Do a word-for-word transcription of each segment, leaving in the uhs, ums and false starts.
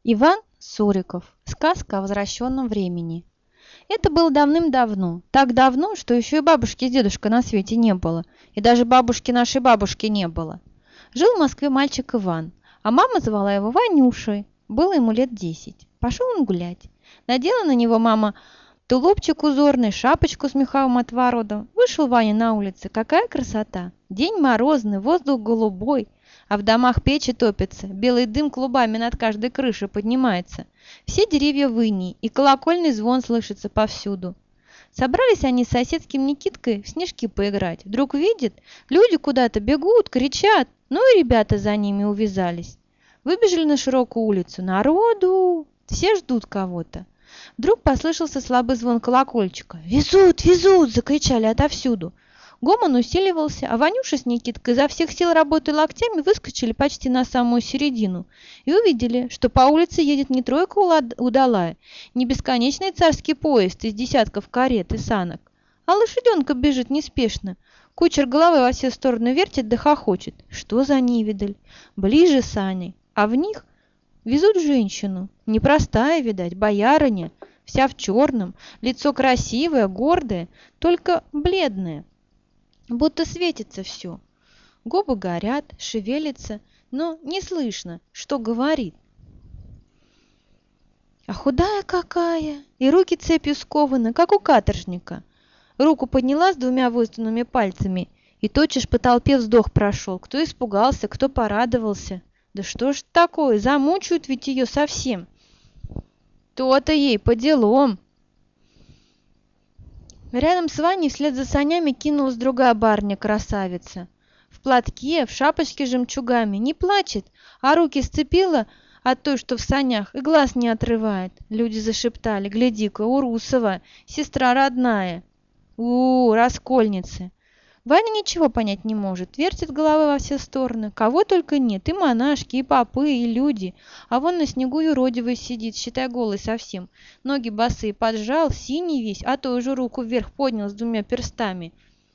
Иван Суриков. Сказка о возвращенном времени. Это было давным-давно. Так давно, что еще и бабушки с дедушкой на свете не было. И даже бабушки нашей бабушки не было. Жил в Москве мальчик Иван, а мама звала его Ванюшей. Было ему лет десять. Пошел он гулять. Надела на него мама тулупчик узорный, шапочку с меховым отворотом. Вышел Ваня на улицу. Какая красота! День морозный, воздух голубой. А в домах печи топятся, белый дым клубами над каждой крышей поднимается. Все деревья в инии, и колокольный звон слышится повсюду. Собрались они с соседским Никиткой в снежки поиграть. Вдруг видят, люди куда-то бегут, кричат, ну и ребята за ними увязались. Выбежали на широкую улицу. Народу! Все ждут кого-то. Вдруг послышался слабый звон колокольчика. «Везут, везут!» – закричали отовсюду. Гомон усиливался, а Ванюша с Никиткой изо всех сил, работая локтями, выскочили почти на самую середину и увидели, что по улице едет не тройка удалая, не бесконечный царский поезд из десятков карет и санок, а лошаденка бежит неспешно. Кучер головой во все стороны вертит да хохочет. Что за невидаль? Ближе сани, а в них везут женщину. Непростая, видать, боярыня, вся в черном, лицо красивое, гордое, только бледное. Будто светится все. Губы горят, шевелится, но не слышно, что говорит. А худая какая, и руки цепью скованы, как у каторжника. Руку подняла с двумя выстунутыми пальцами, и тотчас по толпе вздох прошел. Кто испугался, кто порадовался. Да что ж такое, замучают ведь ее совсем. То-то ей по делам. Рядом с Ваней вслед за санями кинулась другая барыня-красавица. В платке, в шапочке с жемчугами, не плачет, а руки сцепила от той, что в санях, и глаз не отрывает. Люди зашептали: «Гляди-ка, Урусова, сестра родная!» У, -у, раскольницы! Ваня ничего понять не может, вертит головой во все стороны. Кого только нет, и монашки, и попы, и люди. А вон на снегу юродивый сидит, считай, голый совсем. Ноги босые поджал, синий весь, а то уже руку вверх поднял с двумя перстами.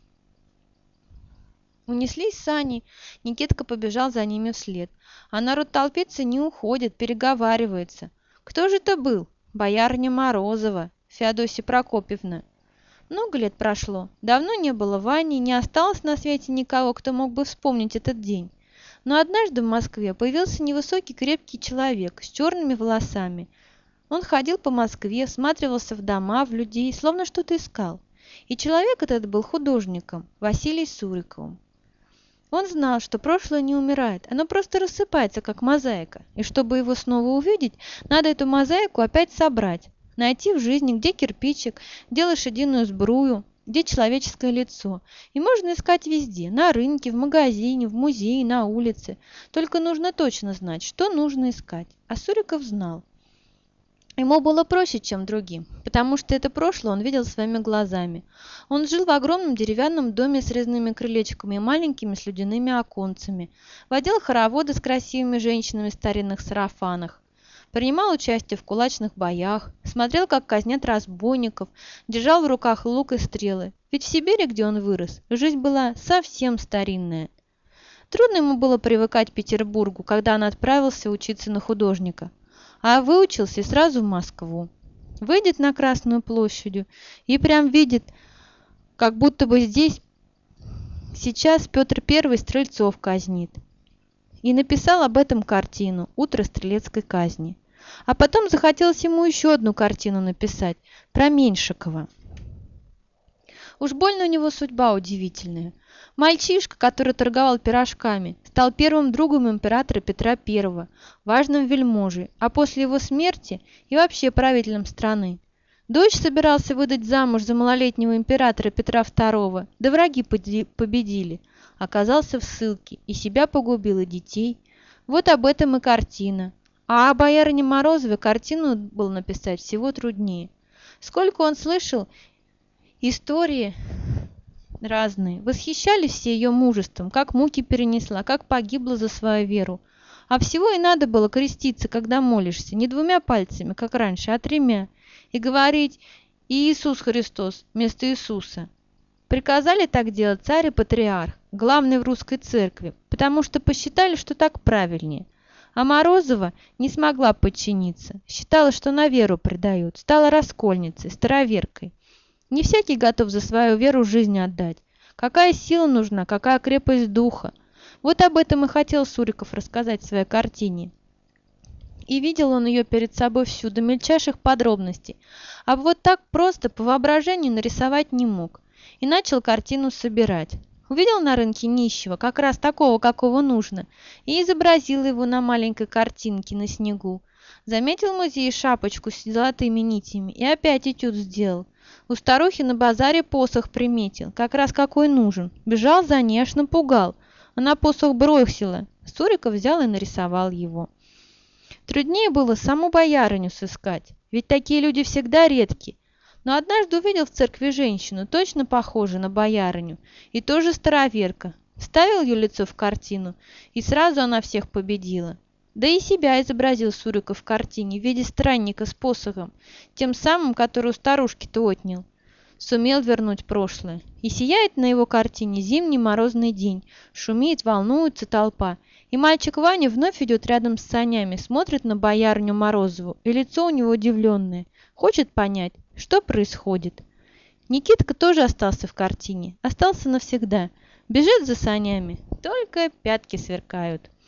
Унеслись сани, Никитка побежал за ними вслед. А народ толпится, не уходит, переговаривается. Кто же это был? Боярыня Морозова, Феодосия Прокопьевна. Много лет прошло, давно не было Вани, не осталось на свете никого, кто мог бы вспомнить этот день. Но однажды в Москве появился невысокий крепкий человек с черными волосами. Он ходил по Москве, всматривался в дома, в людей, словно что-то искал. И человек этот был художником, Василий Суриковым. Он знал, что прошлое не умирает, оно просто рассыпается, как мозаика, и чтобы его снова увидеть, надо эту мозаику опять собрать. Найти в жизни, где кирпичик, где лошадиную сбрую, где человеческое лицо. И можно искать везде, на рынке, в магазине, в музее, на улице. Только нужно точно знать, что нужно искать. А Суриков знал. Ему было проще, чем другим, потому что это прошлое он видел своими глазами. Он жил в огромном деревянном доме с резными крылечками и маленькими слюдяными оконцами, водил хороводы с красивыми женщинами в старинных сарафанах, принимал участие в кулачных боях, смотрел, как казнят разбойников, держал в руках лук и стрелы. Ведь в Сибири, где он вырос, жизнь была совсем старинная. Трудно ему было привыкать к Петербургу, когда он отправился учиться на художника. А выучился и сразу в Москву. Выйдет на Красную площадь и прям видит, как будто бы здесь сейчас Петр Первый Стрельцов казнит. И написал об этом картину «Утро стрелецкой казни». А потом захотелось ему еще одну картину написать про Меньшикова. Уж больно у него судьба удивительная. Мальчишка, который торговал пирожками, стал первым другом императора Петра Первого, важным вельможей, а после его смерти и вообще правителем страны. Дочь собирался выдать замуж за малолетнего императора Петра Второго, да враги победили. Оказался в ссылке, и себя погубил, и детей. Вот об этом и картина. А о боярине Морозовой картину было написать всего труднее. Сколько он слышал истории разные. Восхищались все ее мужеством, как муки перенесла, как погибла за свою веру. А всего и надо было креститься, когда молишься, не двумя пальцами, как раньше, а тремя, и говорить «Иисус Христос» вместо Иисуса. Приказали так делать царь и патриарх, главный в русской церкви, потому что посчитали, что так правильнее. А Морозова не смогла подчиниться, считала, что на веру предают, стала раскольницей, староверкой. Не всякий готов за свою веру жизнь отдать. Какая сила нужна, какая крепость духа. Вот об этом и хотел Суриков рассказать в своей картине. И видел он ее перед собой всю, до мельчайших подробностей. А вот так просто по воображению нарисовать не мог. И начал картину собирать. Увидел на рынке нищего, как раз такого, какого нужно, и изобразил его на маленькой картинке на снегу. Заметил в музее шапочку с золотыми нитями и опять этюд сделал. У старухи на базаре посох приметил, как раз какой нужен. Бежал за ней, аж напугал. Она посох бросила. Суриков взял и нарисовал его. Труднее было саму боярыню сыскать, ведь такие люди всегда редки. Но однажды увидел в церкви женщину, точно похожую на боярыню, и тоже староверка. Вставил ее лицо в картину, и сразу она всех победила. Да и себя изобразил Суриков в картине в виде странника с посохом, тем самым, который у старушки-то отнял. Сумел вернуть прошлое. И сияет на его картине зимний морозный день, шумит, волнуется толпа. И мальчик Ваня вновь идет рядом с санями, смотрит на боярню Морозову, и лицо у него удивленное. Хочет понять, что происходит. Никитка тоже остался в картине, остался навсегда. Бежит за санями, только пятки сверкают.